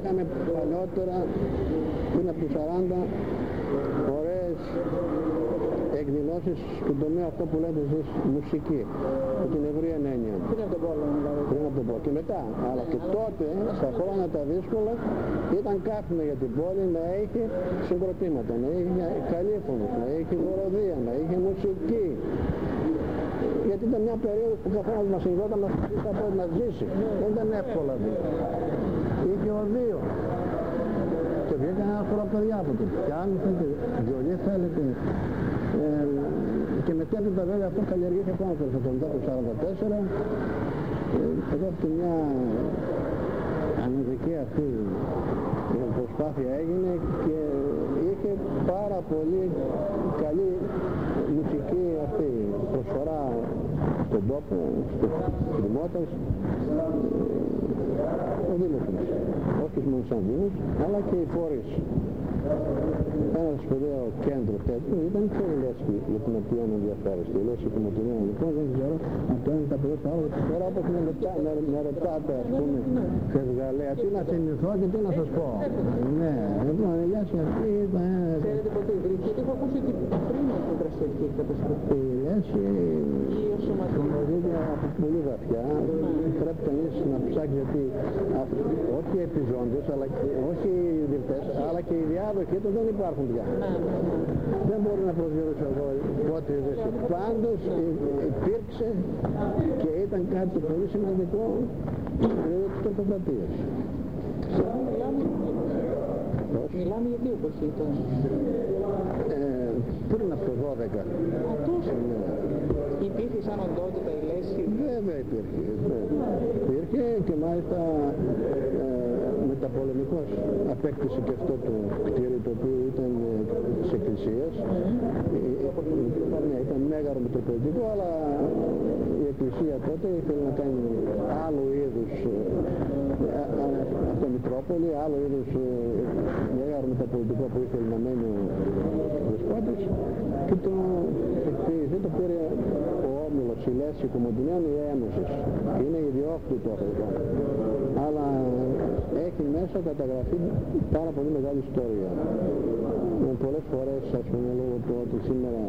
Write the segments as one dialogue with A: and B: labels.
A: είχαμε παλιότερα, πριν από τους 40, ωραίες εκδηλώσεις στον τομέα αυτό που λέτε εσείς μουσική, με την ευρία έννοια.
B: Πριν από τον πόλεμο δηλαδή.
A: Πριν από τον πόλεμο. Και μετά. Αλλά και τότε, στα χρόνια τα δύσκολα, ήταν κάθιμα για την πόλη να έχει συγκροτήματα, να έχει καλύφωνους, να έχει χοροδία, να έχει μουσική. Γιατί ήταν μια περίοδος που καθένας μας συγκρόταν να ζήσει. Δεν ήταν εύκολα δηλαδή. Είχε οδείο. Και βγήκαν ένα σωρό παιδιά από το πιάνο, βιολί θέλετε. Και μετέπειτα βέβαια αυτό καλλιεργήθηκε πάνω από το 1944. Εδώ από μια ανωδική αυτή προσπάθεια έγινε και είχε πάρα πολύ καλή μουσική αυτή προσφορά στον τόπο, στους δημότες, ο Δήμος, όχι μόνο σαν Δήμος, αλλά και οι φορείς. Ένα σπουδαίο κέντρο τέτοιο ήταν και η Λέσχη, για την οποία με ενδιαφέρεστε. Η Λέσχη του Μοτινέου λοιπόν, δεν ξέρω, αυτό είναι τα παιδιά τα άλλα. Τώρα όπως με ρωτάτε, ας πούμε, Φευγαλέα, τι να θυμηθώ και τι να σας πω. Ναι, λοιπόν, η Λέσχη αυτή ήταν...
B: Ξέρετε ποτέ υπήρχε, γιατί έχω ακούσει ότι πριν από την Πρασιωτική καταστροφή.
A: Η Λέσχη γνωρίζεται από πολύ βαθιά. Πρέπει κανείς να ψάξει, γιατί όχι οι επιζώντες, όχι οι δικτές, αλλά και οι διάδοχοι του δεν υπάρχουν πια. Δεν μπορεί να προσδιορίσω εγώ πότε είδεσαι. Πάντως υπήρξε και ήταν κάτι πολύ σημαντικό της τροφοδοτίας.
B: Μιλάμε για τι εποχή ήταν.
A: Πριν από το 12.
B: Τόσο. Υπήρχε σαν οντότητα η Λέσχη.
A: Βέβαια υπήρχε. Υπήρχε και μάλιστα μεταπολεμικός απέκτησε και αυτό το κτίριο, το οποίο ήταν της εκκλησίας. Ήταν μέγαρο μητροπολιτικό, αλλά η εκκλησία τότε ήθελε να κάνει άλλου είδους αυτό Μητρόπολη, άλλο είδους μέγαρο μεταπολιτικό που ήθελε να μένει ο δεσπότης, και το εκτίησε, το πήρε ο Όμιλος, η Λέσχη Κομοντινέων, η Ένωσης. Είναι ιδιόκτητο αυτό. Αλλά έχει μέσα καταγραφεί πάρα πολύ μεγάλη ιστορία. Πολλές φορές, ας πούμε, λόγω του ότι σήμερα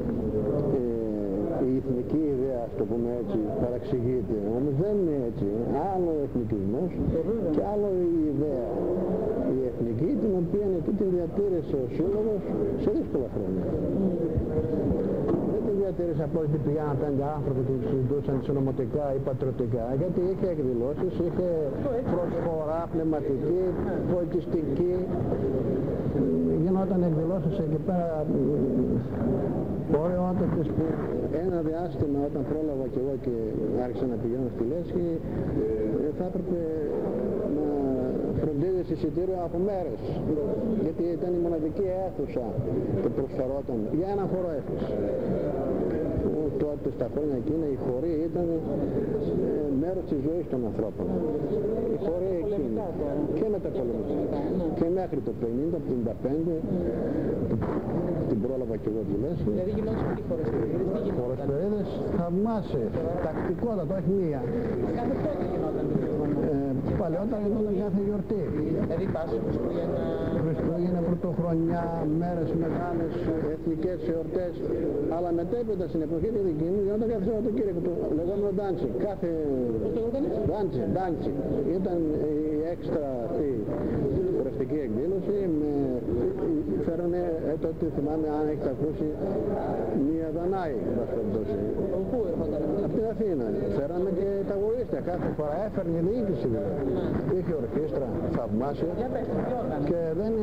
A: η εθνική ιδέα, ας το πούμε έτσι, παραξηγείται. Όμως δεν είναι έτσι. Άλλο ο εθνικισμός και άλλο η ιδέα. Η εθνική, την οποία εκεί την διατήρησε ο Σύλλογος σε δύσκολα χρόνια. Δεν την διατήρησε από ότι πηγαίναν 5 άνθρωποι που συζητούσαν συνωμοτικά ή πατριωτικά, γιατί είχε εκδηλώσεις, είχε προσφορά πνευματική, πολιτιστική. Γινόταν εκδηλώσεις εκεί πέρα ωραιότατες που ένα διάστημα, όταν πρόλαβα και εγώ και άρχισα να πηγαίνω στη Λέσχη, θα έπρεπε να φροντίζεις εισιτήριο από μέρες, γιατί ήταν η μοναδική αίθουσα που προσφερόταν για ένα χώρο έφης. Τότε στα χρόνια εκείνα η χωρή ήταν μέρος της ζωής των ανθρώπων. Η χωρή εκείνη και μεταπολεμικά και μέχρι το 50, 55 την πρόλαβα και εγώ τη Λέσχη.
B: Δηλαδή γινόταν τι χωρεσπερίδες?
A: Χωρεσπερίδες θαυμάσαι, τακτικότατα, όχι μία.
B: Κάθε πότε γινόταν?
A: Παλαιότερα γινόταν κάθε γιορτή.
B: Δηλαδή Πάσχα,
A: Χριστούγεννα, Πρωτοχρονιά, μέρες μεγάλες, εθνικές εορτές. Αλλά μετέπειτα στην εποχή τη δική μου γινόταν κάθε Σαββατοκύριακο, το λεγόμενο ντάντσι. Κάθε ντάντσι. Ήταν η έξτρα αυτή χορευτική εκδήλωση. Φέρανε, τότε θυμάμαι, αν έχετε ακούσει, μία Δανάη.
B: Πού έρχονταν?
A: Από την Αθήνα. Φέραμε και τα γουρίστια. Κάθε φορά έφερνε η διοίκηση. Είχε ορχήστρα θαυμάσια και δεν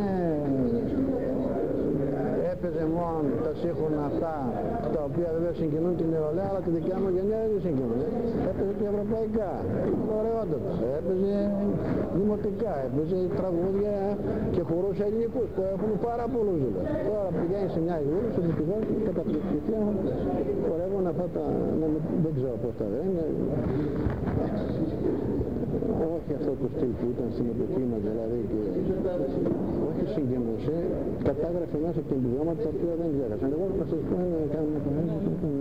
A: έπαιζε μόνο τα σύγχρονα αυτά, τα οποία βέβαια συγκινούν την νεολαία, αλλά τη δικιά μου γενιά δεν συγκινούν. Έπαιζε και ευρωπαϊκά, ωραιότατα, έπαιζε δημοτικά, έπαιζε τραγούδια και χορούς ελληνικούς που έχουν πάρα πολλούς δηλαδή. Τώρα πηγαίνει σε μια εκδήλωση, δυστυχώς καταπληκτική, χορεύουν αυτά τα, δεν ξέρω πώς τα λένε. Όχι αυτό το στυλ που ήταν στην εποχή μας, δηλαδή, και όχι συγκινούσε, κατάγραφε μέσα από την πληρώματα τα οποία δεν ξέχασαν. Εγώ να σας πω να κάνω μια παράδειγμα, όταν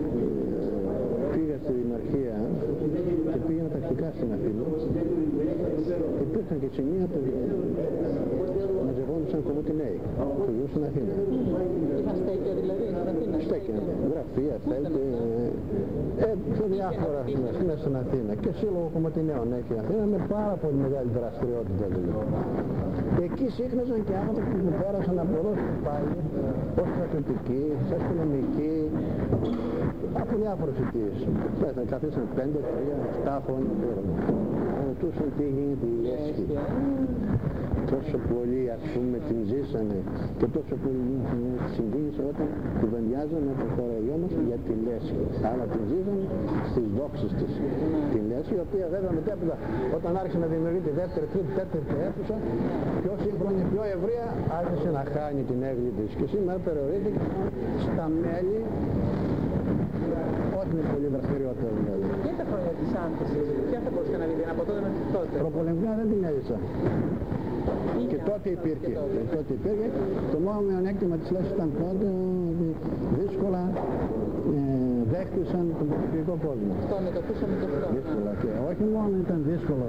A: πήγα στη Δημαρχία και πήγαινα τακτικά στην Αθήνα, Υπήρχαν και σημεία που μαζευόντουσαν κομμωτινέοι που ζουν στην Αθήνα.
B: Είχαν στέκια δηλαδή στην Αθήνα?
A: Στέκια, γραφεία, θέλετε, πιο διάφορα μέσα στην Αθήνα. Και σύλλογο κομμωτινέων έχει η Αθήνα με πάρα πολύ μεγάλη δραστηριότητα δηλαδή. Εκεί σύχναζαν και άνθρωποι που πέρασαν από εδώ πάλι ως στρατιωτικοί, αστυνομικοί, από διάφορες αιτίες. Καθίσαν 5, 3, 7 χρόνια πέρα. Ρωτούσαν τι γίνεται η Λέσχη. Τόσο πολύ ας πούμε την ζήσανε και τόσο πολύ συγκίνησε όταν κουβεντιάζανε από το χωριό μας για τη Λέσχη. Αλλά την ζήσανε στις δόξες της τη Λέσχη, η οποία βέβαια μετέπειτα όταν άρχισε να δημιουργεί τη δεύτερη, τρίτη, τέταρτη αίθουσα, πιο σύγχρονη, πιο ευρεία, άρχισε να χάνει την έγκλη της και σήμερα περιορίζεται στα μέλη, όχι με πολύ δραστηριότητα δηλαδή.
B: Και τα χρόνια της άνθησης, ποια θα μπορούσε να δει από τότε μέχρι τότε?
A: Προπολεμικά δεν την έζησα. Και τότε υπήρχε. Το μόνο μειονέκτημα της Λέσχης ήταν τότε ότι δύσκολα δέχτησαν τον πολιτικό κόσμο.
B: Αυτό μετακούσαμε και αυτό.
A: Δύσκολα και όχι μόνο ήταν δύσκολο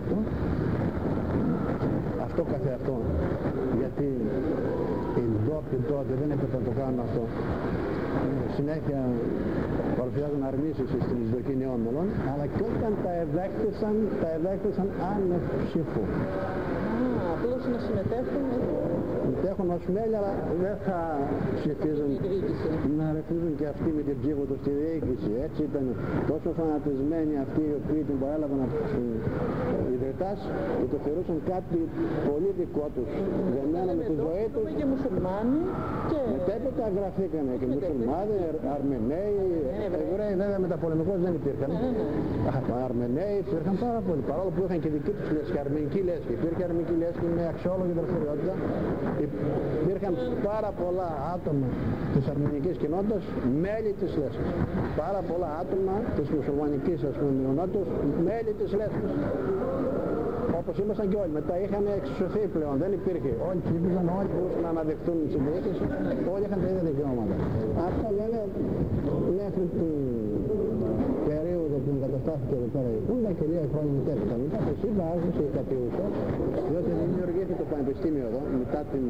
A: αυτό καθεαυτό, γιατί οι ντόπιοι τότε δεν έπρεπε να το κάνουν αυτό. Συνέχεια παρουσιάζουν αρνήσεις στην εισδοκή νέων μελών, αλλά και όταν τα εδέχτησαν άνευ ψήφου.
B: Απλώς να συμμετέχουν
A: ως μέλη, αλλά δεν θα ψηφίζουν να ρεθίζουν και αυτοί με την ψήφο τους στη διοίκηση. Έτσι ήταν τόσο φανατισμένοι αυτοί οι οποίοι την παρέλαβαν από τους ιδρυτάς και το θεωρούσαν κάτι πολύ δικό τους, δεμένο με τη ζωή τους.
B: Και μουσουλμάνοι και...
A: Μετέπειτα γραφήκανε και μουσουλμάνοι, Αρμεναίοι, Εβραίοι, βέβαια μεταπολεμικώς δεν υπήρχαν. Αρμεναίοι υπήρχαν πάρα πολλοί, παρόλο που είχαν και δική τους λέσχη, αρμενική λέσχη. Υπήρχε αρμενική λέσχη με αξιόλογη δραστηριότητα. Υπήρχαν πάρα πολλά άτομα της αρμενικής κοινότητας μέλη της Λέσχης. Πάρα πολλά άτομα της μουσουλμανικής μειονότητας μέλη της Λέσχης. Όπως ήμασταν και όλοι. Μετά είχαν εξισωθεί πλέον. Δεν υπήρχε. Όλοι ψήφισαν, όλοι μπορούσαν να αναδεχθούν τη διοίκηση. Όλοι είχαν τα ίδια δικαιώματα. Αυτό βέβαια μέχρι την περίοδο που εγκαταστάθηκε εδώ πέρα η Χούντα και λίγα χρόνια μετέπειτα. Μετά το ΣΥΠΑ άρχισε η κατηγορία, διότι δημιουργήθηκε το πανεπιστήμιο εδώ μετά την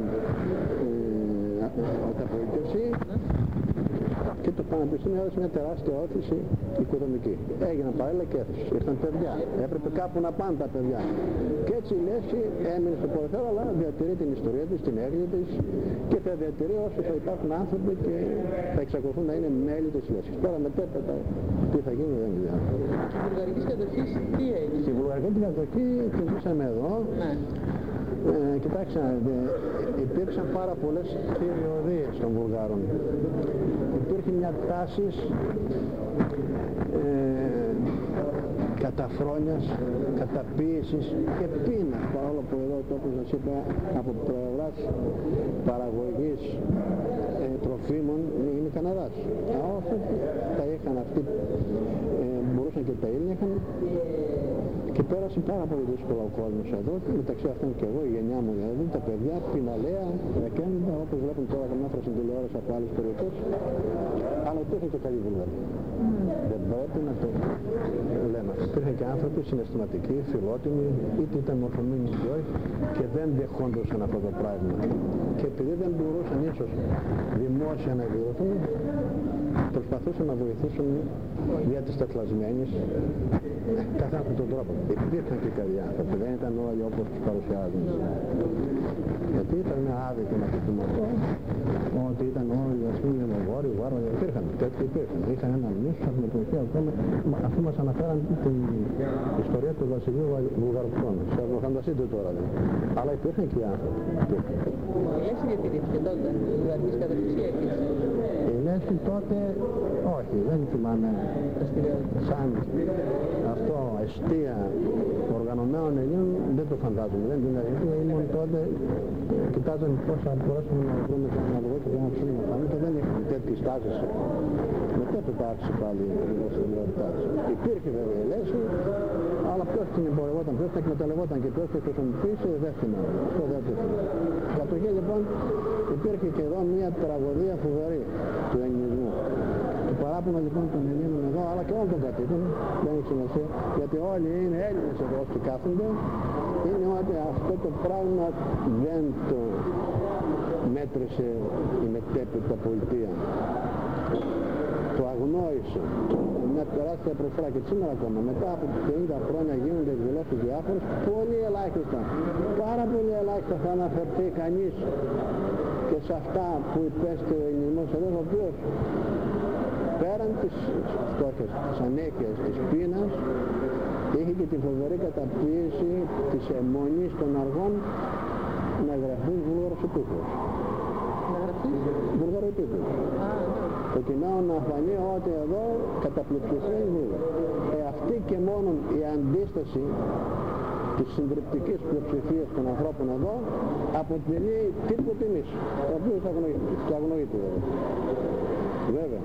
A: μεταπολίτευση και το πανεπιστήμιο έδωσε μια τεράστια όθηση οικοδομική. Έγιναν παράλληλα και αίθουσες. Ήρθαν παιδιά. Έπρεπε κάπου να πάνε τα παιδιά. Και έτσι η Λέσχη έμεινε στο παρελθόν, αλλά διατηρεί την ιστορία της, την έγκλη της και θα διατηρεί όσο θα υπάρχουν άνθρωποι και θα εξακολουθούν να είναι μέλη της Λέσχης. Τώρα μετέπειτα τι θα γίνει δεν ξέρω.
B: Στη βουλγαρική κατοχή τι έγινε?
A: Στη βουλγαρική κατοχή και ζήσαμε εδώ.
B: Ναι.
A: Κοιτάξτε, υπήρξαν πάρα πολλές θηριωδίες των Βουλγάρων. Υπήρχε μια τάση καταφρόνιας, καταποίησης και πείνας, παρόλο που εδώ όπως σας είπα από πλευράς παραγωγής τροφίμων είναι Καναδάς. Όσο τα είχαν αυτοί, μπορούσαν και τα είχαν και πέρασε πάρα πολύ δύσκολα ο κόσμος εδώ και μεταξύ αυτών και εγώ, η γενιά μου δηλαδή, τα παιδιά πειναλέα, ρεκέντα, όπως βλέπουν τώρα καμιά φορά στην τηλεόραση από άλλες περιοχές, αλλά υπήρχε και καλή Βουλγαρία. Δεν πρέπει να το λέμε. Υπήρχαν και άνθρωποι συναισθηματικοί, φιλότιμοι, είτε ήταν μορφωμένοι ή όχι, και δεν δεχόντουσαν αυτό το πράγμα. Και επειδή δεν μπορούσαν ίσως δημόσια να εκδηλωθούν, προσπαθούσαν να βοηθήσουν για τις τετλασμένες κατά αυτόν τον τρόπο. Υπήρχαν και καλοί άνθρωποι, δεν ήταν όλοι όπως τους παρουσιάζουν. Γιατί ήταν ένα άδικο να το πούμε αυτό, ότι ήταν όλοι ας πούμε Βόρειοι, Βάρβαροι, υπήρχαν, τέτοιοι υπήρχαν. Είχαν έναν μίσο από την εποχή ακόμα, αυτοί μας αναφέραν την ιστορία του βασιλείου Βουλγαρικών. Σε φανταστείτε τώρα δηλαδή. Αλλά υπήρχαν και οι άνθρωποι.
B: Η Λέσχη διατηρήθηκε τότε, η βουλγαρική κατοχή έκλεισε.
A: Η Λέσχη τότε, όχι, δεν θυμάμαι σαν αυτό εστία οργανωμένων Ελλήνων, δεν το φαντάζομαι, δεν την αρνητή, ήμουν τότε, κοιτάζαμε πώς θα μπορέσουμε να βρούμε κανένα αυγό και να ψήνουμε να πάμε και δεν είχαν τέτοιες τάσεις. Μετέπειτα άρχισε πάλι η συνειδητότητα. Υπήρχε βέβαια η Λέσχη, αλλά ποιος την εμπορευόταν, ποιος την εκμεταλλευόταν και ποιος την χρησιμοποίησε, δεν θυμάμαι. Αυτό δεν το θυμάμαι. Κατοχή λοιπόν υπήρχε και εδώ μια τραγωδία φοβερή του ελληνισμού. Το παράπονο λοιπόν των Ελλήνων εδώ, αλλά και όλων των κατοίκων, δεν έχει σημασία, γιατί όλοι είναι Έλληνες εδώ όσοι κάθονται, είναι ότι αυτό το πράγμα δεν το μέτρησε η μετέπειτα πολιτεία. Το αγνόησε. Μια τεράστια προσφορά και σήμερα ακόμα, μετά από 50 χρόνια γίνονται εκδηλώσεις διάφορες, πολύ ελάχιστα, πάρα πολύ ελάχιστα θα αναφερθεί κανείς και σε αυτά που υπέστη ο ελληνισμός εδώ, ο οποίος πέραν της φτώχειας, της ανέχειας, της πείνας, είχε και τη φοβερή καταπίεση της αιμονής των αργών να γραφεί βούλγαρος επίκος. Βούλγαρο επίκος. Το κοινό να φανεί ότι εδώ καταπληκτικά είναι Βούλγαρο. Αυτή και μόνο η αντίσταση της συντριπτικής πλειοψηφίας των ανθρώπων εδώ αποτελεί τύπο τιμής, το οποίο το αγνοείται βέβαια.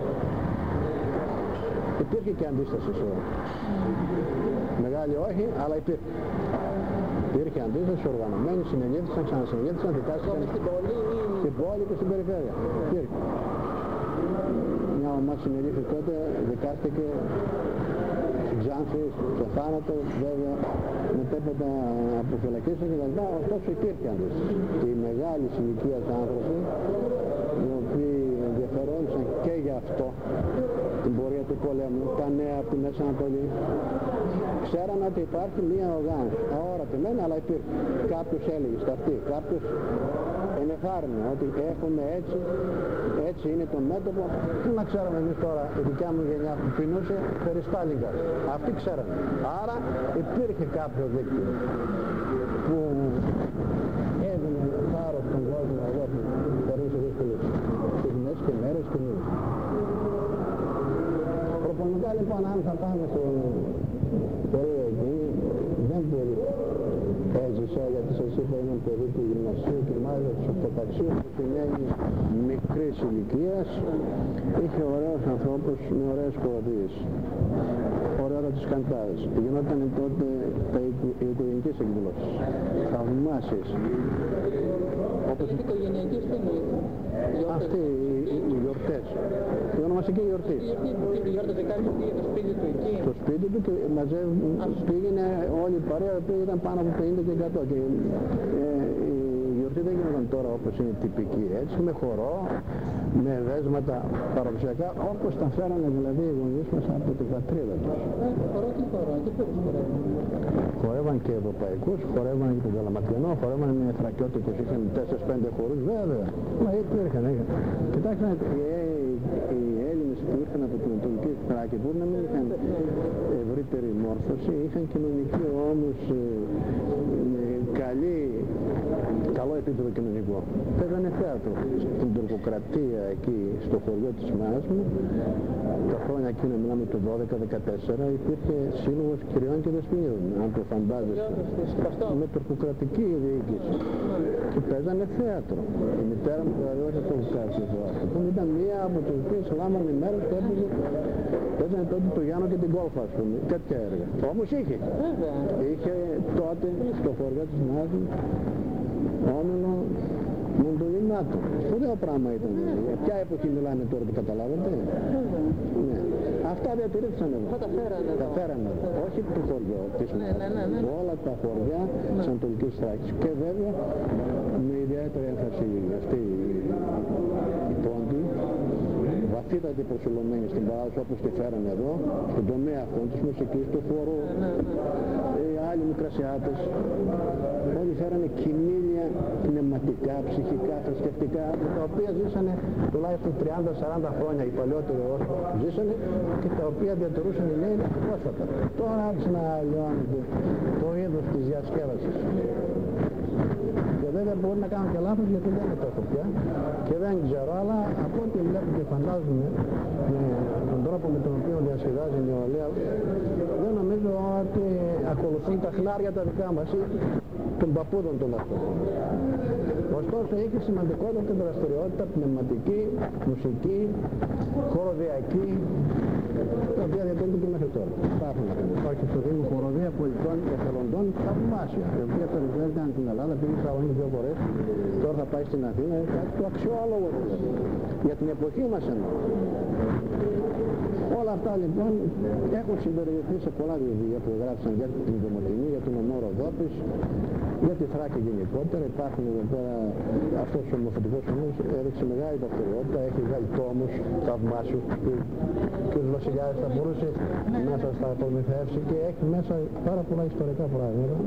A: Υπήρχε και αντίσταση σε όλα. Μεγάλη όχι, αλλά υπήρχε. Υπήρχε αντίσταση, οργανωμένοι, συνεννήθησαν, ξανασυνεννήθησαν, δικάστηκαν στην πόλη και στην περιφέρεια. Υπήρχε. Μια ομάδα συνελήφθη τότε, δικάστηκε στην Ξάνθη, στο θάνατο, βέβαια μετέπειτα αποφυλακίστηκαν κτλ. Ωστόσο υπήρχε αντίσταση. Και οι μεγάλοι ηλικίας άνθρωποι, οι οποίοι ενδιαφερόντουσαν και για αυτό, την πορεία του πολέμου, τα νέα από τη Μέση Ανατολή, ξέραν ότι υπάρχει μία οργάνωση, αόρατη μεν, αλλά υπήρχε. Κάποιος έλεγε σταυτή, κάποιος ενεθάρρυνε ότι έχουμε έτσι είναι το μέτωπο. Τι να ξέραμε εμείς τώρα, η δικιά μου γενιά που πεινούσε περί Στάλιγκας. Αυτοί ξέρανε. Άρα υπήρχε κάποιο δίκτυο που έδινε θάρρος στον κόσμο εδώ που περούσε δύσκολες στιγμές και μέρες και μήνες. Προπονητικά λοιπόν αν θα πάμε στο πορείο εκεί, δεν πολύ έζησα γιατί σας είπα ήμουν παιδί του γυμνασίου και μάλιστα του αυτοταξίου που σημαίνει μικρής ηλικίας. Είχε ωραίους ανθρώπους με ωραίες χοροδίες, ωραία τις καντάδες. Γινόταν τότε οι οικογενειακές εκδηλώσεις, θαυμάσιες.
B: Όπως οι οικογενειακές τι εννοείται?
A: Αυτοί οι γιορτές, η ονομαστική γιορτή.
B: Η γιορτή κάποιος πήγε στο σπίτι του εκεί.
A: Στο σπίτι του και πήγαινε όλη η παρέα που ήταν πάνω από 50 και 100 και η γιορτή δεν γινόταν τώρα όπως είναι τυπική, έτσι, με χορό, με δέσματα παραδοσιακά, όπως τα φέρανε δηλαδή οι γονείς μας από την πατρίδα τους.
B: Χορό τι χορό, τι πήρες χορεύουν?
A: Χορεύαν και ευρωπαϊκούς, χορεύαν και τον Καλαματιανό, χορεύαν με θρακιώτικους, είχαν 4-5 χορούς, βέβαια. Μα υπήρχαν. Κοιτάξτε, οι Έλληνες που ήρθαν από την Ανατολική Θράκη μπορεί να μην είχαν ευρύτερη μόρφωση, είχαν κοινωνική όμως καλό επίπεδο κοινωνικό. Παίζανε θέατρο. Στην τουρκοκρατία εκεί στο χωριό της Μάσμου, τα χρόνια εκείνα μιλάμε το 12-14, υπήρχε σύλλογος κυριών και δεσποινίδων, αν το φαντάζεστε, με τουρκοκρατική διοίκηση. Και παίζανε θέατρο. Η μητέρα μου δηλαδή όχι το βγάζει εδώ. Λοιπόν ήταν μία από τις οποίες λάμβανε μέρες και παίζανε τότε το Γιάννο και την Κόλφα, ας πούμε, τέτοια έργα. Όμως είχε. Είχε τότε στο χωριό της Μάσμου όμιλο Μοντολινάτο. Σπουδαίο πράγμα ήταν. Ποια εποχή μιλάμε τώρα που καταλάβετε? Ναι. Αυτά διατηρήθησαν εδώ. Τα φέρανε εδώ. Όχι το χωριό της Μάσμου. Όλα τα χωριά της Ανατολικής Θράκης. Και βέβαια με ιδιαίτερη έμφαση αυτή η πόντη, βαθύτατη προσιλωμένη στην παράδοση όπως τη φέρανε εδώ, στον τομέα αυτών της μουσικής, του χώρου, οι άλλοι μικρασιάτες, όλοι φέρανε κοιμήλια πνευματικά, ψυχικά, θρησκευτικά, τα οποία ζήσανε τουλάχιστον 30-40 χρόνια οι παλιότεροι όσο ζήσανε και τα οποία διατηρούσαν οι νέοι πρόσφατα. Τώρα άρχισε να αλλοιώνεται το είδος της διασκέδασης. Και βέβαια μπορεί να κάνω και λάθος γιατί δεν είναι τόσο πια και δεν ξέρω, αλλά από ό,τι βλέπω και φαντάζομαι τον τρόπο με τον οποίο διασκεδάζει η νεολαία, δεν νομίζω ότι ακολουθούν τα χνάρια τα δικά μας ή των παππούδων των αυτών. Ωστόσο είχε σημαντικότατη δραστηριότητα πνευματική, μουσική, χοροδιακή, τα οποία διατηρούνται και μέχρι τώρα. Υπάρχουν όχι στο Δήμο χοροδία πολιτών και εθελοντών θαυμάσια, η οποία περιφέρεται στην Ελλάδα, πήγε στα Αγώνη 2 φορές, τώρα θα πάει στην Αθήνα, είναι κάτι το αξιόλογο για την εποχή μας εννοώ. Όλα αυτά λοιπόν έχουν συμπεριληφθεί σε πολλά βιβλία που γράψαν για την Κομοτηνή, για τον νομό Ροδόπης, για τη Θράκη γενικότερα. Υπάρχουν εδώ πέρα, αυτός ο νομοθετικός ομός έδειξε μεγάλη δραστηριότητα, έχει βγάλει τόμους θαυμάσιους και ο Βασιλιάδης θα μπορούσε μέσα στα προμηθεύσει και έχει μέσα πάρα πολλά ιστορικά πράγματα.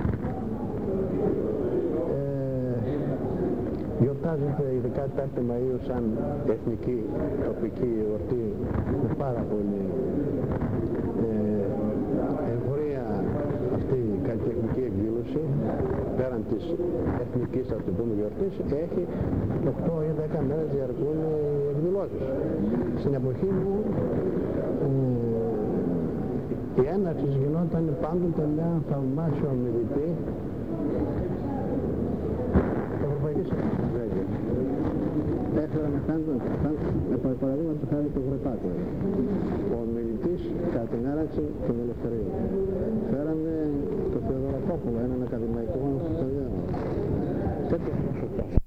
A: Γιορτάζεται η 14η Μαΐου σαν εθνική τοπική εορτή με πάρα πολύ ευρεία αυτή η καλλιτεχνική εκδήλωση, πέραν της εθνικής ας το πούμε γιορτής, έχει 8 ή 10 μέρες διαρκούν οι εκδηλώσεις. Στην εποχή μου η έναρξη γινόταν πάντοτε με έναν θαυμάσιο ομιλητή Ευρωπαϊκής Ένωσης. Έφεραμε παραδείγματος χάρη το Βρετάκο. Ο ομιλητής κατά την άραξη των ελευθερίων. Φέραμε το Θεοδωρακόπουλο, έναν ακαδημαϊκό στο Ιταλιάνο. Τέτοιο πρόσωπο.